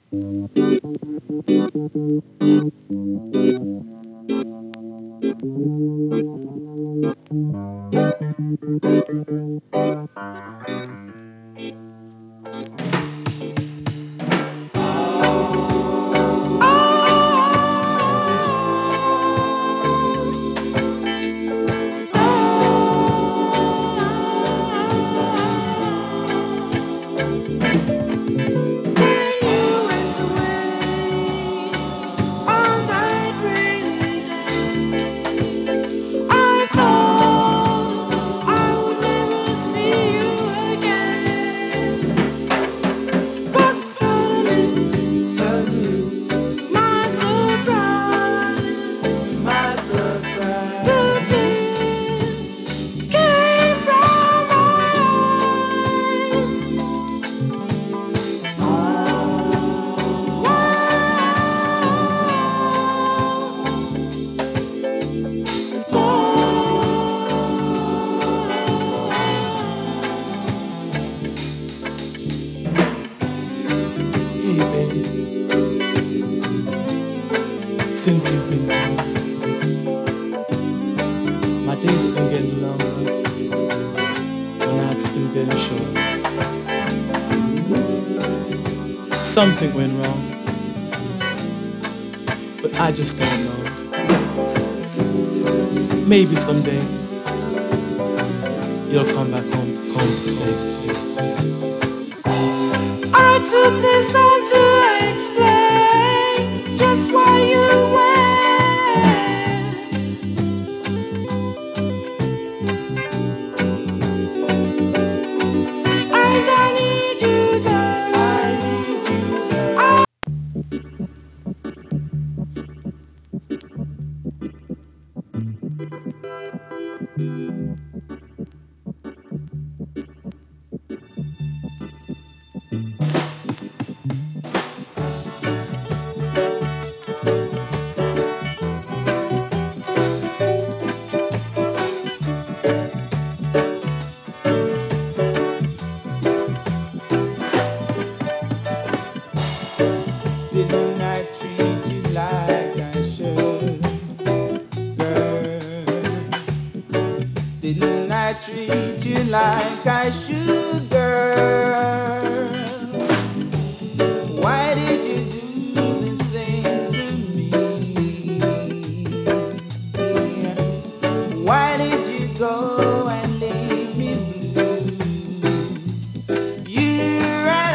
Since you've been gone, my days have been getting longer, my nights have been getting short. Something went wrong, but I just don't know. Maybe someday you'll come back home to stay. I took this on to explain just why you went. And I need you there. I need you there. Didn't I treat you like I should, girl? Didn't I treat you like I should, girl? Why did you do this thing to me? Why did you go and leave me blue? You ran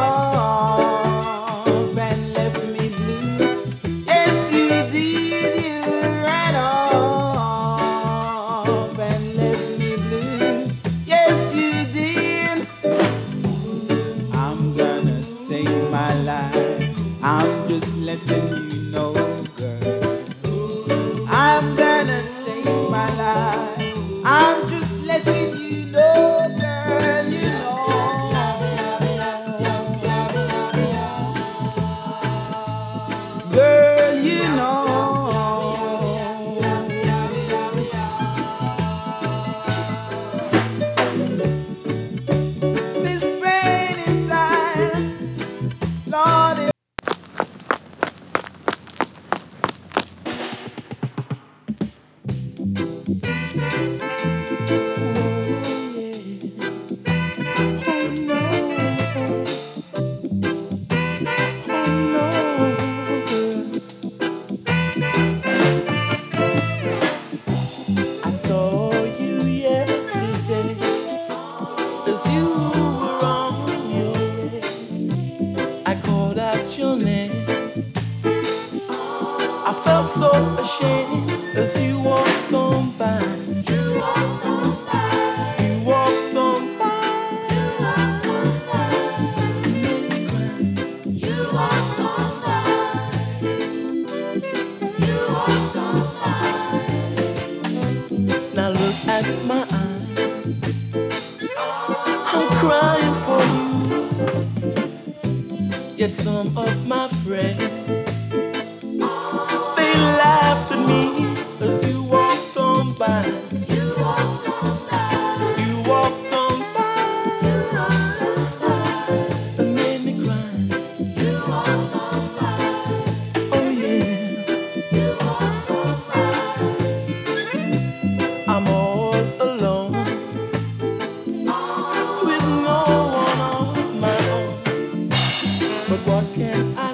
off and left me blue. Yes, you did. You ran off and left me blue. Yes, you did. I'm gonna take my life. I'm just letting you know, girl. I'm gonna take my life. I'm just letting you know, girl. You know, girl. You know. This brain inside, Lord. I saw you yesterday as you were on your way. I called out your name. I felt so ashamed as you walked on by. You walked on by. You walked on by. You walked on by. You made me cry. You walked on by. You walked on by. Now look at my eyes. I'm crying for you. Yet some of my friends, they laughed at me as you walked on by. You walked on by. You walked on by. You walked on by. And made me cry. You walked But what can I